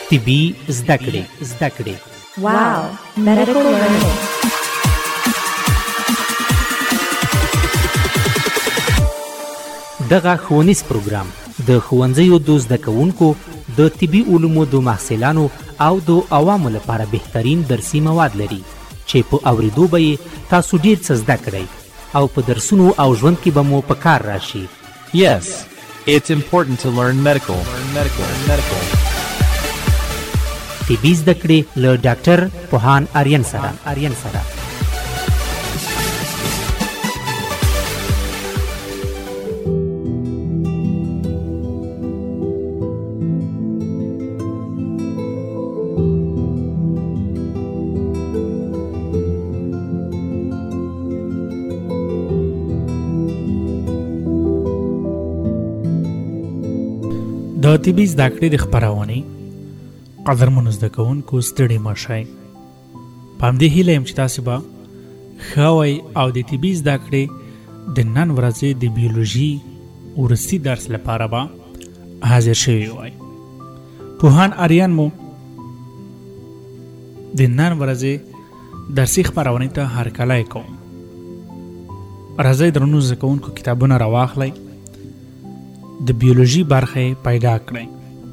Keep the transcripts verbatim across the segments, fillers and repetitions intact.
طبي زده کړې زده کړې واو medical learning. دغه ښوونیز پروګرام د ښوونځیو د زده کوونکو د طبي علومو د محصلانو او د عوامو لپاره بهترین درسي مواد لري چې په اوریدو به یې تاسو ډیر څه زده کړئ او په درسونو او ژوند کې به مو په کار راشي. Yes, it's important to learn medical. Learn medical. Medical. طبي زده کړې له ډاکټر پوهان آرین سره آرین سره د طبي زده کړې د خپرونې قدرمنو زده کوونکو ستړي مه شئ. په همدې هیله یم چې تاسې به ښه وئ او د طبي زده کړې د نن ورځې د بیولوژي وروستي درس لپاره به حاضر شوي وئ. پوهان آریان مو د نن ورځې درسي خپرونې ته هرکلی کوم. راځئ درنو زده کوونکو کتابونه راواخلئ، د بیولوژي برخه پیدا کړئ.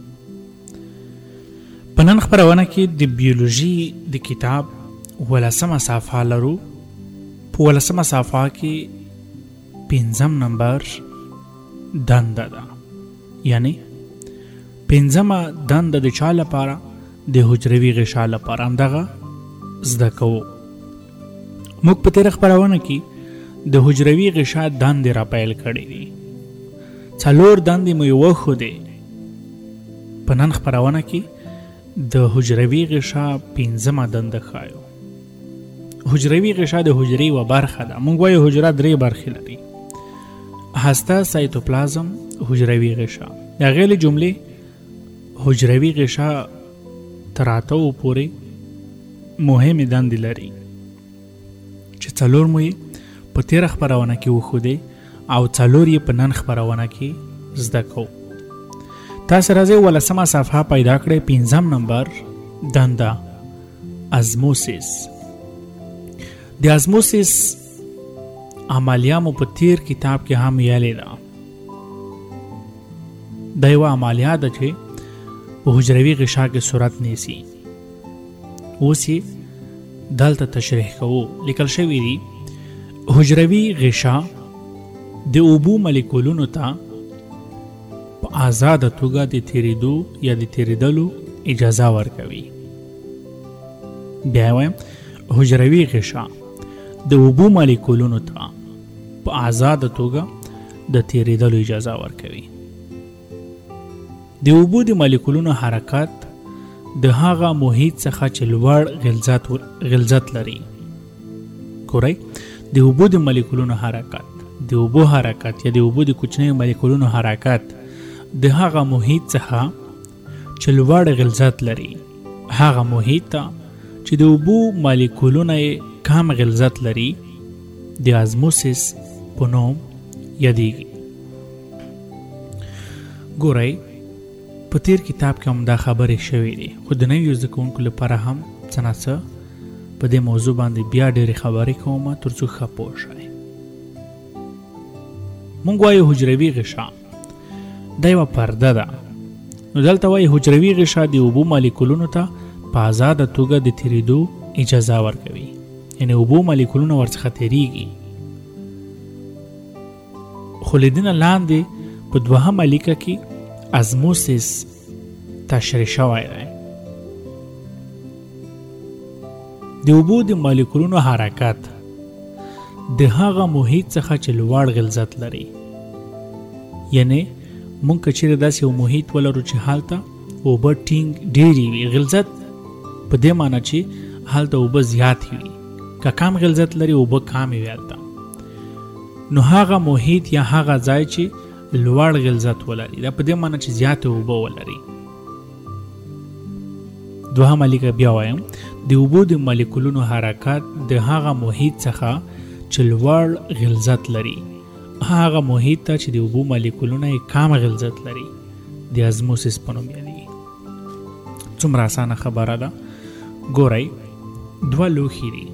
په نن خپرونه کې د بیولوژي د کتاب ولسمه صفحه لرو. په ولسمه صفحه کې پنځم نمبر دنده ده، یعنی پنځمه دنده د چا لپاره؟ د حجروي غشا لپاره. همدغه زده کوو. موږ په تېره خپرونه کې د حجروي غشا دندې را پیل کړې دي. څلور دندې مو یې وښودې. په نن خپرونه کې د حجروي غشا پنځمه دنده ښایو. حجروي غشا د حجرې یوه برخه ده. موږ وایو حجره درې برخې لري: هسته، سایتوپلازم، حجروي غشا. د هغې له جملې حجروي غشا تر اتهو پورې مهمې دندې لري چې څلور مو یې په تېره خپرونه کې وښودې او څلور یې په نن خپرونه کې زده کوو. تاسو راځئ ولسمه صفحه پیدا کړئ. پنځم نمبر دنده ازموسیس. د ازموسیس عملیه مو په تیر کتاب کې هم ویلې ده. دا یوه عملیه ده چې په حجروي غشا کې صورت نیسي. اوس یې دلته تشریح کوو. لیکل شوي دي حجروي غشا د اوبو مالیکولونو ته په آزاده توګه د تیریدو یا د تیریدلو اجازه ورکوي. بیا وایم حجروي غشا د اوبو مالیکولونو ته په آزاده توګه د تیریدلو اجازه ورکوي. د اوبو د مالیکولونو حرکت د هغه محیط څخه چې لوړ غلظت غلظت لري. ګورئ، د اوبو د مالیکولونو حرکت د اوبو حرکت یا د اوبو د کوچنیو مالیکولونو حرکت د هغه محیط څخه چې لوړ غلظت لري، هغه محیط ته چې د اوبو مالیکولونه یې کم غلظت لري د ازموسیس په نوم یادیږي. ګورئ، په تیر کتاب کې هم دا خبرې شوې دي، خو د نویو زده کوونکو لپاره هم څه نه څه په دې موضوع باندې بیا ډېرې خبرې کوم تر څو ښه پوه شئ. مونږ وایو حجروي غشا دا یوه پرده ده. نو دلته وایي حجروي غشا د اوبو مالیکولونو ته په آزاده توګه د تیریدو اجازه ورکوي، یعنې اوبو مالیکولونه ورڅخه تیریږي. خو له دې نه لاندې په دوهمه لیکه کې ازموسیس تشریح شوی دی. د اوبو د مالیکولونو حرکت د هغه محیط څخه چې لوړ غلظت لري، یعنی مونږ که چیرې داسې یو محیط ولرو چې هلته اوبه ټینګ ډېرې وي، غلظت په دې معنی چې هلته اوبه زیاتې وي. که کم غلظت لري اوبه کمې وي هلته، نو هغه محیط یا هغه ځای چې لوړ غلظت ولري دا په دې معنی چې زیاتې اوبه ولري. دوهمه لیکه بیا وایم د اوبو د مالیکولونو حرکت د هغه محیط څخه چې لوړ غلظت لري، هغه محیط ته چې د اوبو مالیکولونه یې کم غلظت لري د ازموسیس په نوم یادیږي. څومره اسانه خبره ده. ګورئ دوه لوښي دي،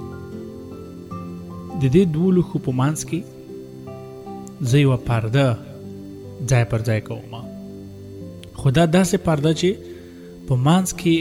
د دې دوو لوښو په منځ کې زه یوه پرده ځای پر ځای کوم، خو دا داسې پرده چې په منځ کې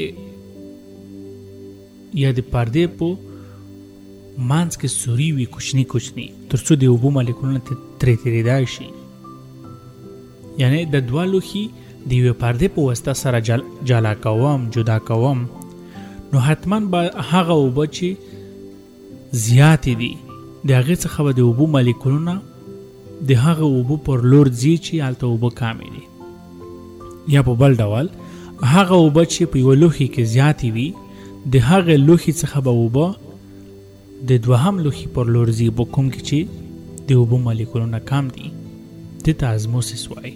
یا د پردې په منځ کې سوري وي کوچني کوچني، تر څو د اوبو مالیکولونه ترې تېرېدای شي. یعنی د دوه لوښي د یوې پردې په واسطه سره جلا کوم، جدا کوم، نو حتما به هغه اوبه چې زیاتې دي د هغې څخه به د اوبو مالیکولونه د هغه اوبو پر لور ځي چې هلته اوبه کامې دي. یا په بل ډول هغه اوبه چې په یوه لوښي کې زیاتې وي د هغې لوښي څخه به اوبه د دوهم لوښي پر لور ځي په کوم کې چې د اوبو مالیکولونه کم دي. دې ته ازموسیس وایي.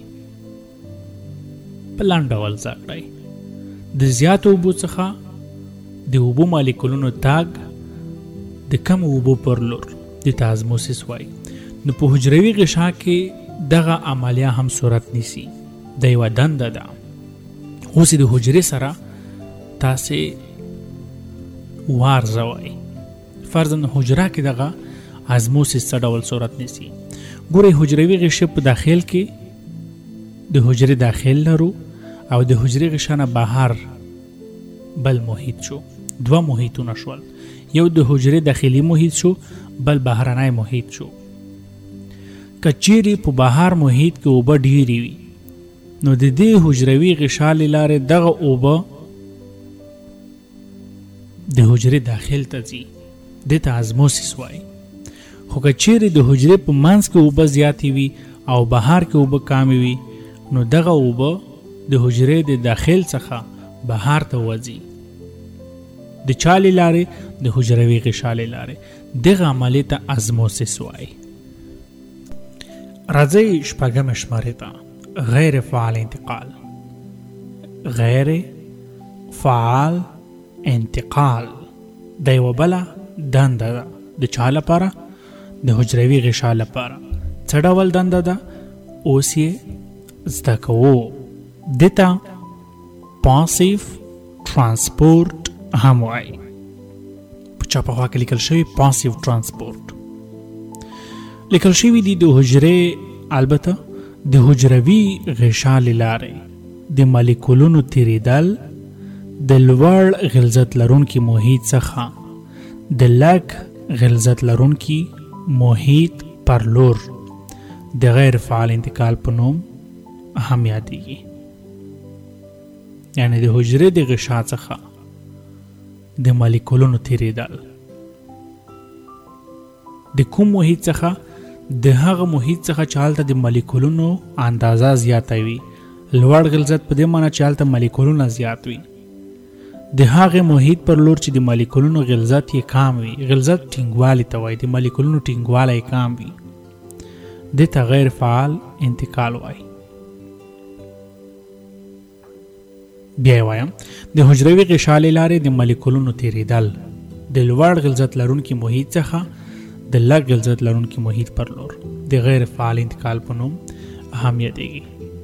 په لنډ ډول زده کړئ د زیاتو اوبو څخه د اوبو مالیکولونو تاګ د کم اوبو پر لور، دې ته ازموسیس وایي. نو په حجروي غشا کې دغه عملیه هم صورت نیسي. د یوه دنده ده. اوس د حجرې سره تاسې وارزوئ. فرضاً حجره کې دغه ازموسیس څه ډول صورت نیسي. ګورئ حجروي غشا په داخل کې د حجرې داخل لرو او د حجرې غشا نه بهر بل محیط شو. دوه محیطونه شول، یو د حجرې داخلي محیط شو، بل بهرنی محیط شو. که چیرې په بهر محیط کې اوبه ډېرې وي نو د دې حجروي غشا له لارې دغه اوبه د حجرې داخل ته ځي. دې ته ازموسیس وایي. خو که چیرې د حجرې په منځ کې اوبه زیاتې وي او بهر کې اوبه کمې وي نو دغه اوبه د حجرې د داخل څخه بهر ته وځي. د چا له لارې؟ د حجروي غشا له لارې. دغه عملیې ته ازموسیس وایي. راځئ شپږم شمارې ته غیر فعال انتقال. غیر فعال انتقال د یوه بله دنده ده. د چا لپاره؟ د حجروي غشا لپاره. څه ډول دنده ده؟ اوس یې زده کوو. دې ته پاسیف ترانسپورت هم وایي. په چاپه خوا کې لیکل شوي پاسیف ترانسپورت لیکل شوي دي. د حجرې البته د حجروي غشا له لارې د مالیکولونو تېرېدل د لوړ غلظت لرونکي محیط څخه د لږ غلظت لرونکي محیط پر لور د غیر فعال انتقال په نوم هم یادېږي. یعنی د حجرې د غشا څخه د مالیکولونو تېرېدل د کوم محیط څخه؟ د هغه محیط څخه چې هلته د مالیکولونو اندازه زیاته وي. لوړ غلظت په دې معنی چې هلته مالیکولونه زیات وي. د هغه محیط پر لور چې د مالیکولونو غلظت یې کم وي. غلظت ټینګوالي ته وایي. د مالیکولونو ټینګوالی یې کم وي. دې ته غیر فعال انتقال وایي. بیا یې وایم د حجروي غشا له لارې د مالیکولونو تېرېدل د لوړ غلظت لرونکي محیط څخه د لږ غلظت لرونکي محیط پر لور د غیر فعال انتقال په نوم هم یادېږي.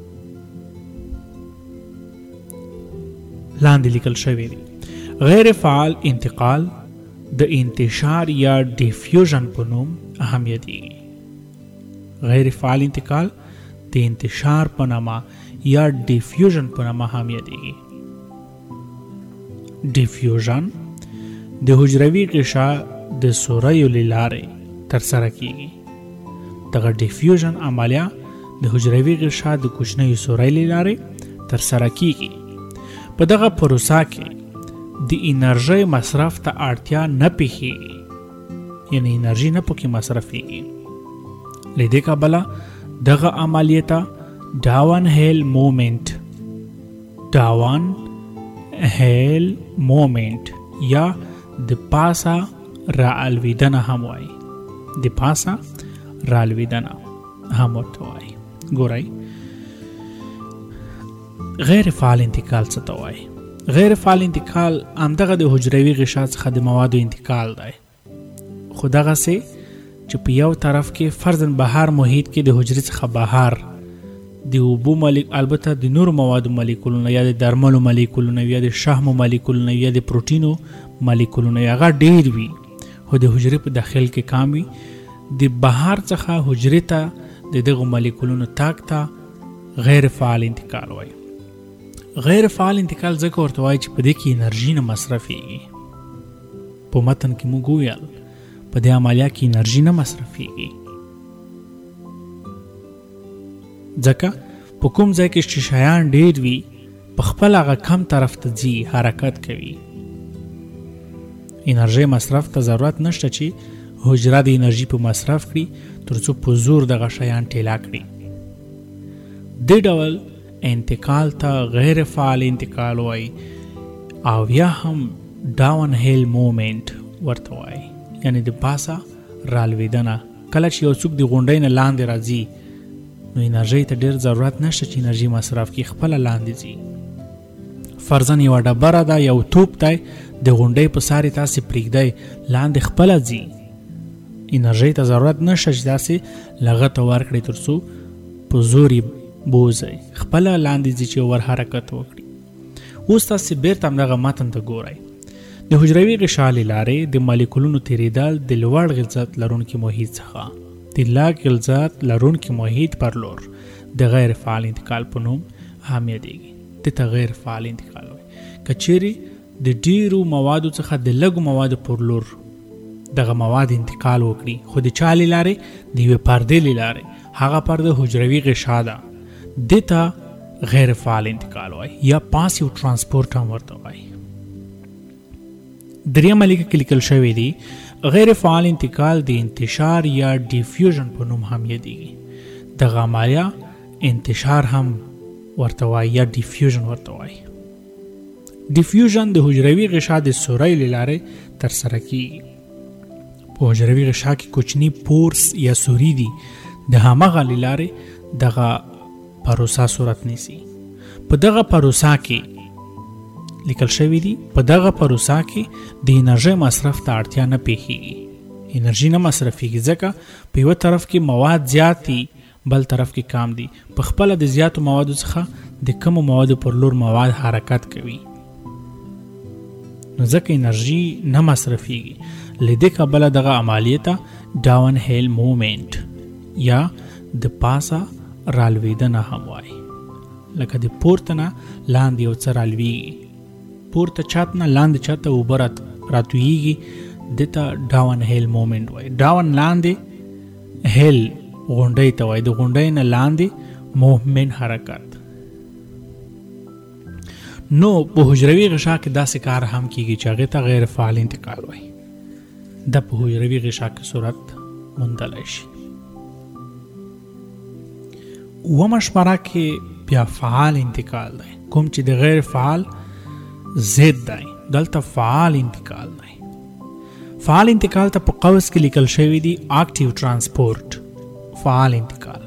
لاندې لیکل شوی دی. غیر فعال انتقال د انتشار یا ډیفیوژن په نوم هم یادېږي. غیر فعال انتقال د انتشار په نامه یا ډیفیوژن په نامه هم یادېږي. ډیفیوژن د حجروي غشا د سوریو له لارې ترسره کیږي. دغه ډیفیوژن عملیه د حجروي غشا د کوچنیو سوریو له لارې ترسره کیږي. په دغه پروسه کې د انرژۍ مصرف ته اړتیا نه پیښیږي. یعنی انرژي نه پکې مصرفیږي. له دې کبله دغه عملیه ته ډاون هیل مومنت ډاون هیل مومنت یا د پاسه را الویدنه هم وایي. د پاسه را الویدنه هم ورته وایي. ګورئ غیر فعال انتقال څه ته وایي؟ غیر فعال انتقال همدغه د حجروي غشا څخه د موادو انتقال دی. خو دغسې چې په یو طرف کې فرضاً بهر محیط کې د حجرې څخه بهر د اوبو مالیک البته د نورو موادو مالیکولونه یا د درملو مالیکولونه یا د شحمو مالیکولونه یا د پروټینو مالیکولونه هغه ډیر وي خو د حجرې په داخل کې کم وي. د بهر څخه حجرې ته د دغو مالیکولونو تاک ته غیر فعال انتقال وایي. غیر فعال انتقال ځکه ورته وایي چې په دې کې انرژي نه مصرفېږي. په متن کې موږ وویل په دې عملیه کې انرژي نه مصرفېږي ځکه په کوم ځای کې چې شیان ډېر وي په خپل هغه کم طرف ته ځي حرکت کوي. انرژي مصرف ته ضرورت نشته چې حجره د انرژي په مصرف کړي تر څو په زور دغه شیان ټیلا کړي. دې ډول انتقال ته غیر فعال انتقال وایي او یا هم ډاون هیل مومنت ورته وایي، یعنی د پاسه رالوېدنه. کله چې یو څوک د غونډۍ نه لاندې راځي نو انرژي ته ډېر ضرورت نشته چې انرژي مصرف کړي، خپله لاندې ځي. فرضاً یوه ډبره ده، یو توپ دی، د غونډۍ په سارې تاسې پرېږدئ لاندې خپله ځي. انرژي ته ضرورت نشته چې داسې لغته ورکړئ تر څو په زور یې بوځئ، خپله لاندې ځي چې ور حرکت وکړي. اوس تاسې بیرته همدغه متن ته ګورئ. د حجروي غشا له لارې د مالیکولونو تېرېدل د لوړ غلظت لرونکي محیط څخه د لږ غلظت لرونکي محیط پر لور د غیر فعال انتقال په نوم هم یادېږي. دې ته غیر فعال انتقال وایي. که چیرې د ډېرو موادو څخه د لږو موادو پر لور دغه مواد انتقال وکړي، خو د چا له لارې؟ د یوې پردې له لارې. هغه پرده حجروي غشا ده. دې ته غیر فعال انتقال وایي یا پاسیو ترانسپورټ هم ورته وایي. درېیمه لیکه کې لیکل شوی دی غیر فعال انتقال د انتشار یا ډیفیوژن په نوم هم یادېږي. دغه عملیه انتشار هم ورته وایي یا ډیفیوژن ورته وایي. ډیفیوژن د حجروي غشا د سورۍ له لارې ترسره کیږي. په حجروي غشا کې کوچني پورس یا سوري دي، د همغه له لارې دغه پروسه صورت نیسي. په دغه پروسه کې لیکل شوی دی په دغه پروسه کې د انرژي مصرف ته اړتیا نه پیښیږي. انرژي نه مصرفېږي ځکه په یوه طرف کې مواد زیات دي، بل طرف کې کم دي. په خپله د زیاتو موادو څخه د کمو موادو پر لور مواد حرکت کوي، نو ځکه انرژي نه مصرفېږي. له دې کبله دغه عملیې ته ډاون هیل مومنت یا د پاسه رالوېدنه هم وایي. لکه د پورته نه لاندې یو څه رالوېږي، پورته چت نه لاندې چت ته اوبه راتویږي، دې ته ډاون هیل مومنت وایي. ډاون لاندې، هیل غونډۍ ته وایي، د غونډۍ نه لاندې مومنت حرکت. نو په حجروي غشا کې داسې کار هم کیږي چې هغې ته غیر فعال انتقال وایي. دا په حجروي غشا کې صورت موندلی شي. اوومه شماره کې بیا فعال انتقال دی، کوم چې د غیر فعال ضد دی. دلته فعال انتقال دی. فعال انتقال ته په قوس کې لیکل شوی دی اکټیو ترانسپورټ. فعال انتقال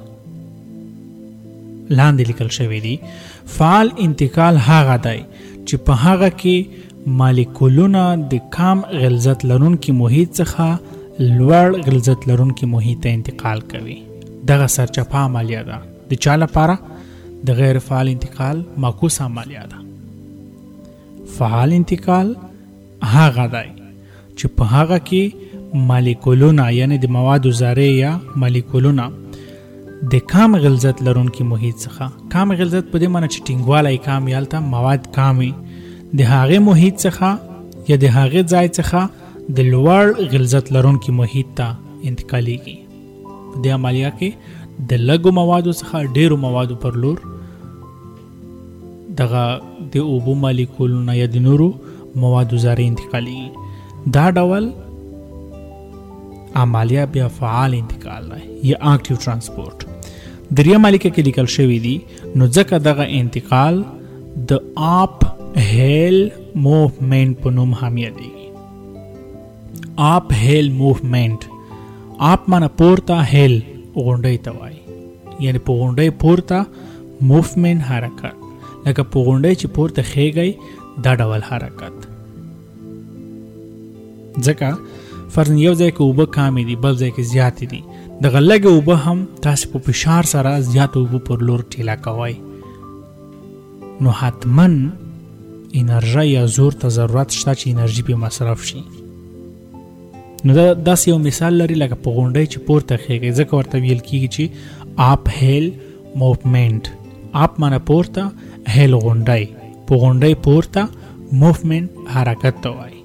لاندې لیکل شوی دی فعال انتقال هغه دی چې په هغه کې مالیکولونه د کم غلظت لرونکي محیط څخه لوړ غلظت لرونکي محیط ته انتقال کوي. دغه سرچپه عملیه ده. د چا لپاره؟ د غیر فعال انتقال معکوس عملیه ده. فعال انتقال هغه دی چې په هغه کې مالیکولونه یعنی د موادو ذرې یا مالیکولونه د کم غلظت لرونکي محیط څخه، کم غلظت په دې معنی چې ټینګوالی کم یا هلته مواد کمې، د هغې محیط څخه یا د هغې ځای څخه د لوړ غلظت لرونکي محیط ته انتقالیږي. په دې عملیه کې د لږو موادو څخه ډېرو موادو پر لور دغه د اوبو مالیکولونه یا د نورو موادو ذرې انتقالیږي. دا ډول عملیه بیا فعال انتقال دی یا اکټیو ترانسپورټ. درېیمه لیکه کې لیکل شوی دی نو ځکه دغه انتقال د آپ هیل موومنټ په نوم هم یادېږي. آپ هیل موومنټ، آپ معنی پورته، هیل غونډۍ ته وایي، یعنی په غونډۍ پورته موومنټ حرکت. لکه په غونډۍ چې پورته خیږئ دا ډول حرکت. ځکه فرض یو ځای کې اوبه کمې دي بل ځای کې زیاتې دي، دغه لږ اوبه هم تاسو په فشار سره زیات اوبه پر لور ټیلا کوئ، نو حتما انرژي یا زور ته ضرورت شته چې انرژي په مصرف شي. نو دا داسې یو مثال لري لکه په غونډۍ چې پورته خیږي، ځکه ورته ویل کېږي چې آپ هیل موومنټ. آپ معنی پورته، هیل غونډۍ، په غونډۍ پورته، موومنټ حرکت ته وایي.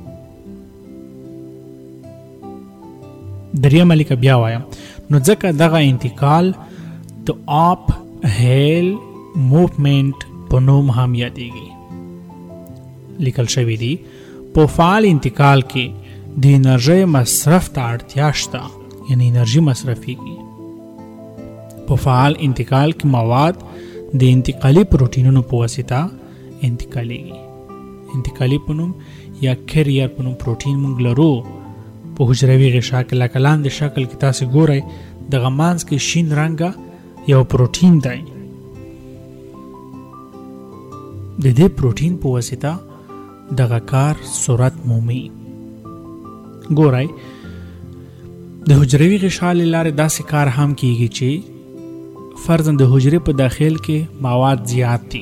دریم لیکه بیا وایم، نو ځکه دغه انتقال د آپ هیل موومنټ په نوم هم یادېږي. لیکل شوی دی په فعال انتقال کې د انرژي مصرف ته اړتیا شته، یعنی انرژي مصرفيږي. په فعال انتقال کې مواد د انتقالي پروتینونو په واسطه انتقالېږي. انتقالي په نوم یا کیریر په نوم پروتین موږ لرو په حجروي غشا کې، لکه لاندې شکل کې تاسو ګورئ دغه مانځ کې شین رنګه یو پروتین دی. د دې پروتین په واسطه دغه کار صورت مومي. ګورئ د حجروي غشا له لارې داسې کار هم کیږي چې فرضاً د حجرې په داخل کې مواد زیات دي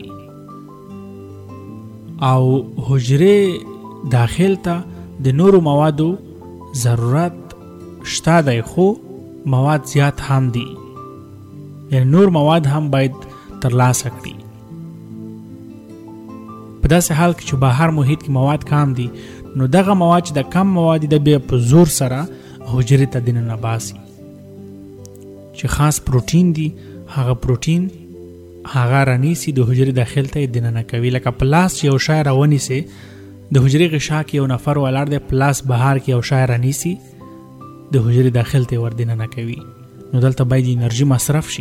او حجرې داخل ته د نورو موادو ضرورت شته دی، خو مواد زیات هم دي، یعنی نور مواد هم باید ترلاسه کړي. په داسې حال کې چې بهر محیط کې مواد کم دي، نو دغه مواد چې د کم مواد د بیا په زور سره حجرې ته دننه باسي. چې خاص پروتین دي، هغه پروتین هغه رانیسي د حجرې داخل ته دننه کوي. لکه پلاس چې یو شای راونیسي د حجرې غشا کې یو نفر ولاړ دی، پلاس بهر کې یو شای رانیسي د حجرې داخل ته ور دننه کوي، نو دلته باید انرژي مصرف شي.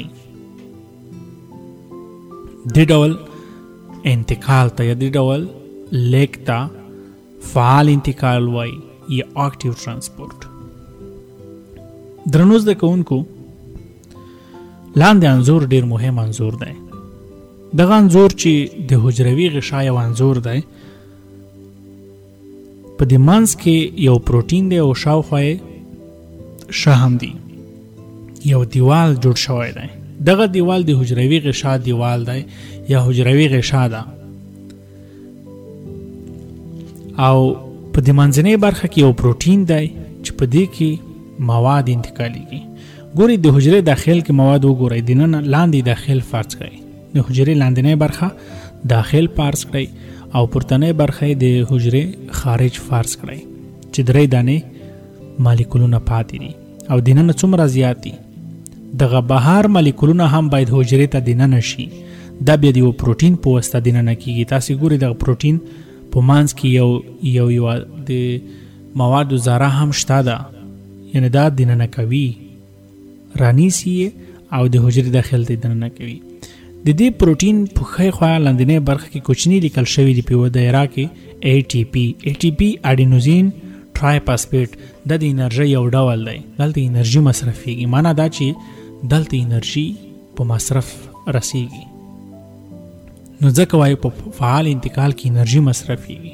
دې ډول انتقال ته یا دې ډول لیک ته فعال انتقال وای یا اکټیو ترانسپورت. درنو زده کوونکو، لاندې انځور ډیر مهم انځور دی. دغه انځور چې د حجروي غشا یو انځور دی، په دې منځ کې یو پروتین دی او شاوخوا یې شحم دی، یو دیوال جوړ شوی دی. دغه دیوال د حجروي غشا دیوال دی یا حجروي غشا ده، او په دې منځنۍ برخه کې یو پروتین دی چې په دې کې مواد انتقالېږي. ګورئ د حجرې داخل کې مواد وګورئ، دننه لاندې داخل فرض کړئ، د حجرې لاندنۍ برخه داخل فرض کړئ او پورتنۍ برخه د حجرې خارج فرض کړئ چې درې دانې مالیکولونه پاتې دي او دننه څومره زیات دي. دغه بهر مالیکولونه هم باید حجرې ته دننه شي، دا بیا د یو پروتین په واسطه دننه کیږي. تاسو ګورئ دغه پروتین په منځ کې یو یو یو د موادو ذره هم شته ده، یعنی دا دننه کوي، رانیسي او د حجرې داخل ته دننه کوي. د دې پروتین په ښی خوا لاندنۍ برخه کې کوچنی لیکل شوی دی په یوه دایره کې اے ټي پي. اے ټي پي اډینوزین ټرای فاسفیټ، دا د انرژي یو ډول دی، دلته انرژي مصرفېږي. معنا دا چې دلته انرژي په مصرف رسیږي، نو ځکه وایي په فعال انتقال کې انرژي مصرفېږي.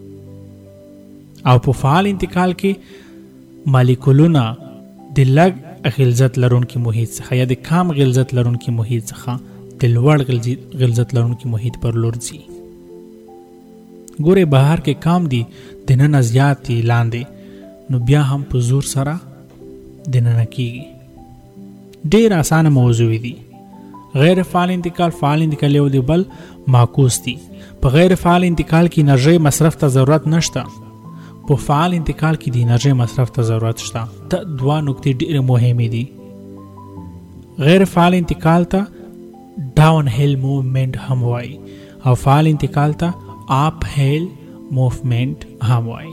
او په فعال انتقال کې مالیکولونه د لږ غلظت لرونکي محیط څخه یا د کم غلظت لرونکي محیط څخه د لوړ غلظت لرونکي محیط پر لور ځي. ګورئ بهر کې کم دي، دننه زیات دي لاندې، نو بیا هم په زور سره دننه کیږي. ډیر اسانه موضوع دي. غیر فعال انتقال، فعال انتقال یو دی بل معکوس دي. په غیر فعال انتقال کې انرژي مصرف ته ضرورت نشته، په فعال انتقال کې د انرژي مصرف ته ضرورت شته. دا دوه نکتې ډېرې مهمې دي. غیر فعال انتقال ته ډاون هیل موومنټ هم وایي او فعال انتقال ته آپ هیل موومنټ هم وایي.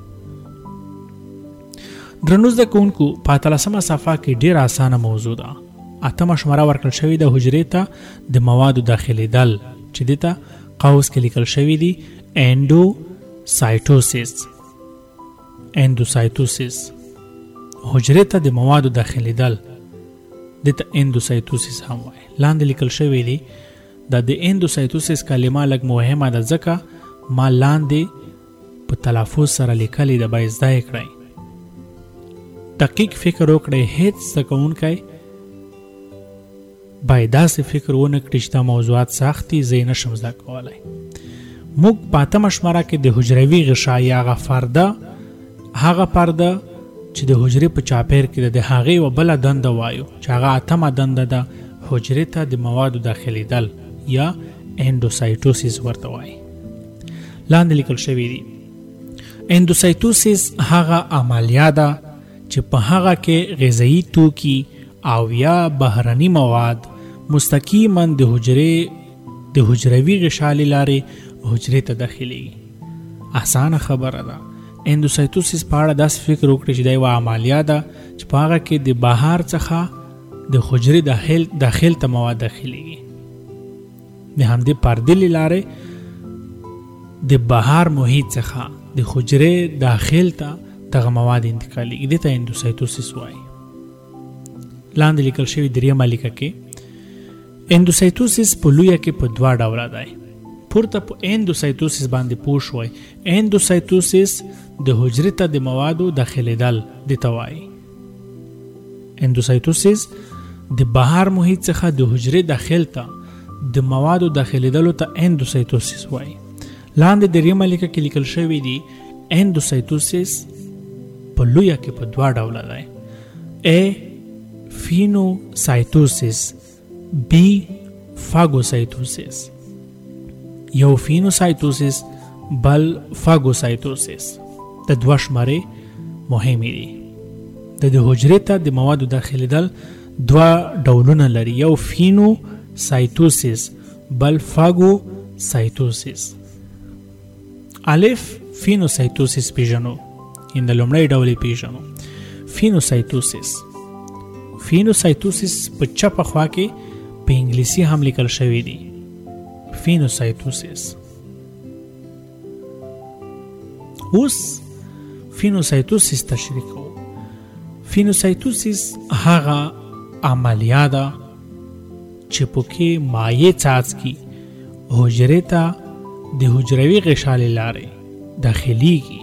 درنو زده کوونکو، په اتلسمه صفحه کې ډېره اسانه موضوع ده. اتمه شماره ورکړل شوې ده حجرې ته د موادو داخلېدل، چې دې ته قوس کې لیکل شوي دي اندوسایټوسیس. اندوسایټوسیس حجرې ته د موادو داخلېدل، دې ته اندوسایټوسیس هم وایي. لاندې لیکل شوی دی دا د اندوسایټوسیس کلمه لږ مهمه ده، ځکه ما لاندې په تلفظ سره لیکلې ده، باید زده یې کړئ. دقیق فکر وکړئ هیڅ زده کوونکی باید داسې فکر ونه کړي چې دا موضوعات سخت دي زه یې نشم زده کولی. موږ په اتمه شماره کې د حجروي غشا یا هغه پرده هغه پرده چې د حجرې په چاپیر کې ده د هغې یوه بله دنده وایو چې هغه اتمه دنده ده حجرې ته د موادو داخلیدل یا اندوسایټوسیس ورته وایي. لاندې لیکل شوي دي اندوسایټوسیس هغه عملیه ده چې په هغه کې غذایي توکي او یا بهرني مواد مستقیما د حجرې د حجروي غشا له لارې حجرې ته داخليږي. اسانه خبره ده. اندوسایټوسیس په اړه داسې فکر وکړئ چې دا یوه عملیه ده چې په هغه کې د بهر څخه د حجرې داخل داخل ته مواد داخليږي. د همدې پردې له لارې د بهر محیط څخه د حجرې داخل ته دغه مواد انتقالېږي. دې ته اندوسایټوسیس وایي. لاندې لیکل شوي دریمه لیکه کې اندوسایټوسیس په لویه کې په دوه ډوله دی. پورته په اندوسایټوسیس باندې پوه شوئ. اندوسایټوسیس د حجرې ته د موادو داخلېدل دې ته وایي. اندوسایټوسیس د بهر محیط څخه د حجرې داخل ته د موادو داخلېدلو ته اندوسایټوسیس وایي. لاندې دریمه لیکه کې لیکل شوي دي اندوسایټوسیس په لویه کې په دوه ډوله دی. ا فینوسایټوسیس بی فاګوسایټوسیس. یو فینوسایټوسیس بل فاګوسایټوسیس. د دوه شمارې مهمې دي. د د حجرې ته د موادو داخلېدل دوه ډولونه لري. یو فینوسایټوسیس بل فاګوسایټوسیس. الف فینوسایټوسیس پیژنو. ان د لومړی ډول پیژنو فینوسایټوسیس. فینوسایټوسیس په چپه خوا کې په انګلیسي هم لیکل شوی دی فینوسایټوسیس. اوس فینوسایټوسیس تشریح کوو. فینوسایټوسیس هغه عملیه ده چې پکې مایع څاڅکي حجرې ته د حجروي غشا له لارې داخليږي.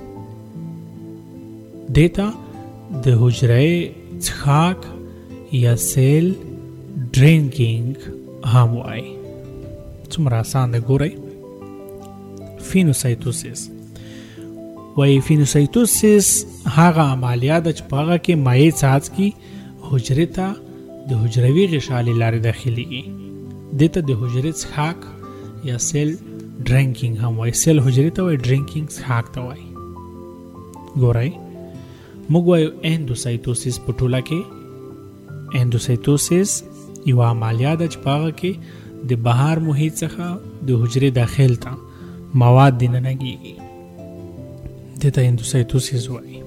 دې ته د حجرې څښاک یا سیل ډرینکینګ هم وایي. څومره آسان ده ګورئ. فینوسایټوسیس وایي فینوسایټوسیس هغه عملیه ده چې په هغه کې مایع څاڅکي حجرې ته د حجروي غشا له لارې داخليږي. دې ته د حجرې څښاک یا سیل ډرینکینګ هم وایي. سیل حجرې ته وایي، ډرینکینګ څښاک ته وایي. ګورئ موږ وایو اندوسایټوسیس په ټوله کې اندوسایټوسیس یو عملیه ده چې په هغه کې د بهر محیط څخه د حجرې داخل ته مواد دننه کېږي. دې ته اندوسایټوسیس وایي.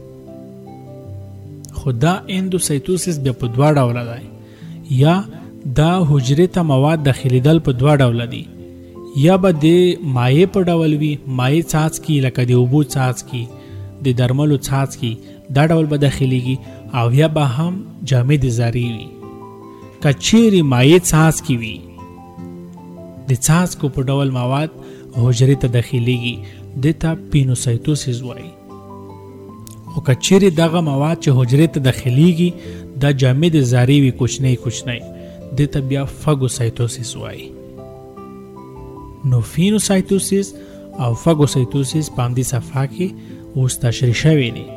خو دا اندوسایټوسیس بیا په دوه ډوله دی. یا دا حجرې ته مواد داخلېدل په دوه ډوله دي. یا به د مایع په ډول وي، مایع څاڅکي لکه د اوبو څاڅکي، د درملو څاڅکي، دا ډول به داخليږي. او یا به هم جامد زری وي. که چیرې مایع څاڅکي وي د څاڅکو په ډول مواد حجرې ته داخليږي. دې ته پینوسایټوسیس وایي. خو که چیرې دغه مواد چې حجرې ته داخليږي دا جامد زری وي، کوچنی کوچنی، دې ته بیا فاګوسایټوسیس وایي. نو فینوسایټوسیس او فاګوسایټوسیس په همدې صفحه کې اوس تشریح شوي دي.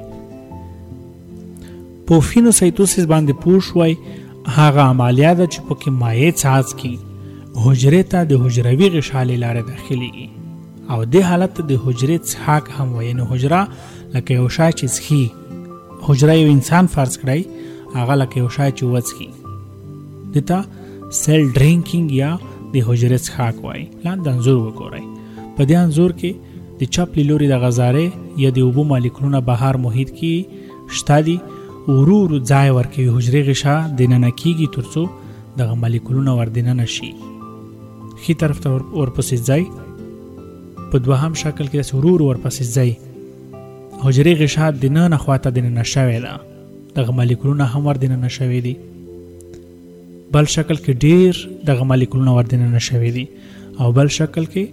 په فینوسایټوسیس باندې پوه شوئ هغه عملیه ده چې پکې مایع څاڅکي حجرې ته د حجروي غشا له لارې داخليږي. او دې حالت ته د حجرې څښاک هم وایي. نو حجره لکه یو شی چې څښي، حجره یو انسان فرض کړئ هغه لکه یو شی چې وڅښي، دې ته سیل ډرینکینګ یا د حجرې څښاک وایي. لاندې انځور وګورئ. په دې انځور کې د چپ له لوري د غذارې یا د اوبو مالیکولونه بهر محیط کې شته دي. ورو ورو ځای ورکوي حجرې غشا دننه کېږي تر څو دغه مالیکولونه ور دننه شي. ښي طرف ته ورپسې ځئ. په دوهم شکل کې داسې ورو ورو ورپسې ځئ. حجرې غشا دننه خواته دننه شوې ده. دغه مالیکولونه هم ور دننه شوي دي. بل شکل کې ډیر دغه مالیکولونه ور دننه شوي دي. او بل شکل کې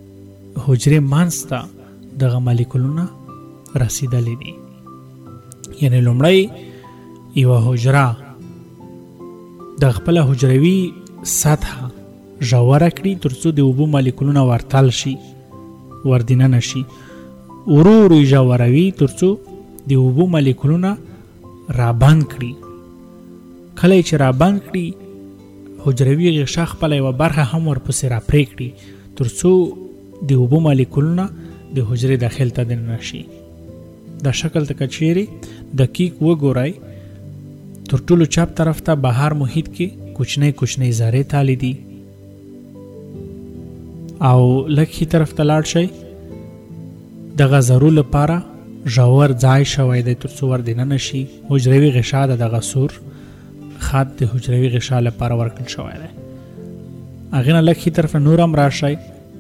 حجرې منځ ته دغه مالیکولونه رسیدلې دي. یعنی لومړی یوه حجره د خپله حجروي سطحه ژوره کړي تر څو د اوبو مالیکولونه ورتل شي، وردننه شي. ورو ورو یې ژوروي تر څو د اوبو مالیکولونه رابند کړي. کله چې رابند کړي حجروي غشا خپله یوه برخه هم ورپسې راپرې کړي تر څو د اوبو مالیکولونه د حجرې داخل ته دننه شي. دا شکل ته که چیرې دقیق وګورئ، تر ټولو چپ طرف ته بهر محیط کې کوچنۍ کوچنۍ ذرې تالي دي، او لږ ښي طرف ته لاړ شئ، دغه ذرو لپاره ژور ځای شوی دی تر څو ور دننه شي. حجروي غشا د دغه سور خط د حجروي غشا لپاره ورکړل شوی دی. هغې نه لږ ښي طرف نور هم راشئ،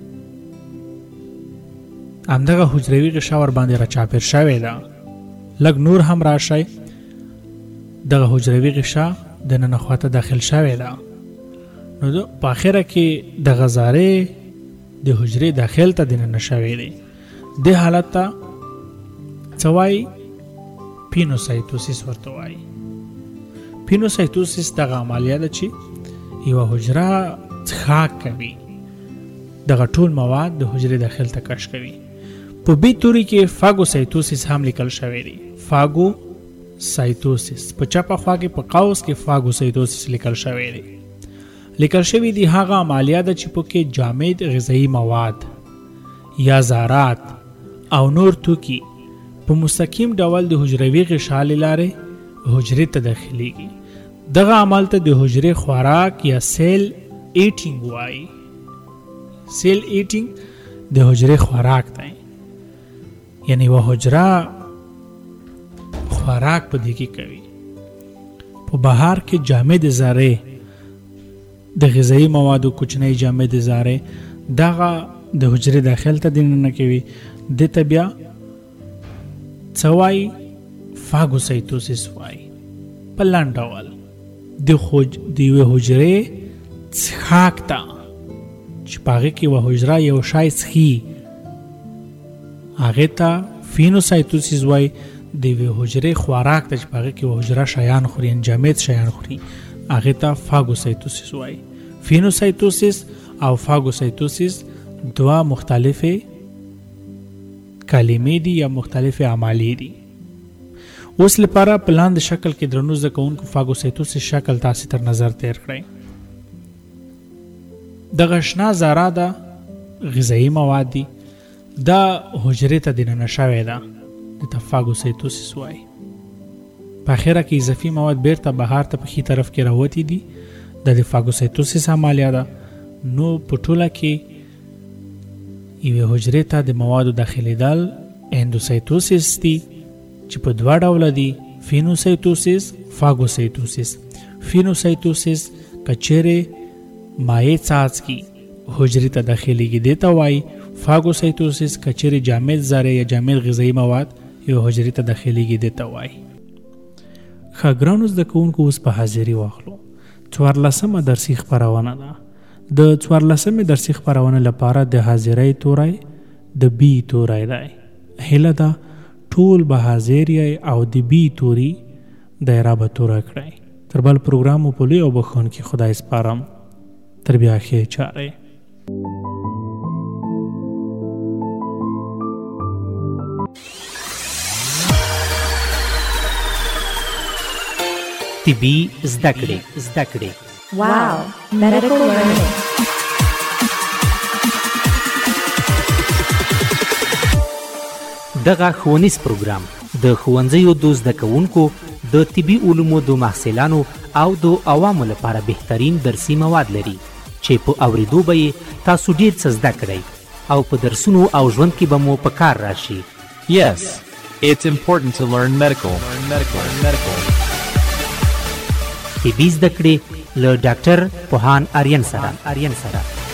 همدغه حجروي غشا ور باندې راچاپېر شوې ده. لږ نور هم راشئ، دغه حجروي غشا دننه خواته داخل شوې ده. نو په اخره کې دغه ذرې د حجرې داخل ته دننه شوې دي. دې حالت ته څه وایي؟ پینوسایتوسیس ورته وایي. پینوسایتوسیس دغه عملیه ده چې یوه حجره څښاک کوي، دغه ټول مواد د حجرې داخل ته کش کوي. په بي توري کې فاګوسایتوسیس هم لیکل شوی دی. فاګوسایتوسیس په چپه خوا کې په قوس کې فاګوسایتوسیس لیکل شوی دی. لیکل شوی دی هغه عملیه ده چې پکې جامد غذایي مواد یا ذرات او نور توکي په مستقیم ډول د حجروي غشا له لارې حجرې ته داخليږي. دغه عمل ته د حجرې خوراک یا سیل ایټینګ وایي. سیل ایټینګ د حجرې خوراک دی، یعنی و حجره خوراک په دې کې کوي. په بهر کې جامد ذرې د غذایي موادو کوچنۍ جامد ذرې دغه د حجرې داخل ته دننه کوي. دې ته بیا څه وایي؟ فاګوسایتوسیس وایي. په لنډ ډول د یوې حجرې څښاک ته چې په هغې کې یوه حجره یو شی څښي هغې ته فینوسایتوسیس وایي. د یوې حجرې خوراک ته چې په هغې کې یوه حجره شیان خوري، جامد شیان خوري، هغې ته فاګوسایتوسیس وایي. فینوسایتوسیس او فاګوسایتوسیس دوه مختلفې کلمې دي یا مختلفې عملیې دي. اوس لپاره په لاندې شکل کې درنو زده کوونکو فاګوسایتوسیس شکل تاسې تر نظر تیر کړئ. دغه شنه ذره ده غذایي مواد دي، دا حجرې ته دننه شوې ده، دې ته فاګوسایتوسیس وایي. په اخره کې اضافي مواد بیرته بهر ته په ښي طرف کې راوتي دي، دا د فاګوسایتوسیس عملیه ده. نو په ټوله کې یوې حجرې ته د موادو داخلېدل اندوسایتوسیس دي چې په دوه ډوله دي، فینوسایتوسیس، فاګوسایتوسیس. فینوسایتوسیس که چیرې مایع څاڅکي حجرې ته داخلېږي دې ته وایي. فاګوسایتوسیس که چیرې جامد ذرې یا جامد غذایي مواد یو حجرې ته داخلېږي دې ته وایي. ښه ګرانو زده کوونکو، اوس په حاضري واخلو. څوارلسمه درسي خپرونه ده. د څوارلسمې درسي خپرونې لپاره د حاضرۍ توری د بي توری دی. هیله ده ټول به حاضر یې او د بي توري دایره به توره کړئ. تر بل پروګرام مو په لوی او بخښونکي خدای سپارم. تر بیا ښې چارې. طبي زده کړې زده کړې Wow, medical learning. دغه ښوونیز پروګرام د ښوونځیو د زده کوونکو د طبي علومو د محصلانو او د عوامو لپاره بهترین درسي مواد لري چې په اورېدو به یې تاسو ډېر څه زده کړئ او په درسونو او ژوند کې به مو په کار راشي. Yes, it's important to learn medical. Learn medical. Learn medical. طبي زده کړې له ډاکټر پوهان آریان سره آریان سره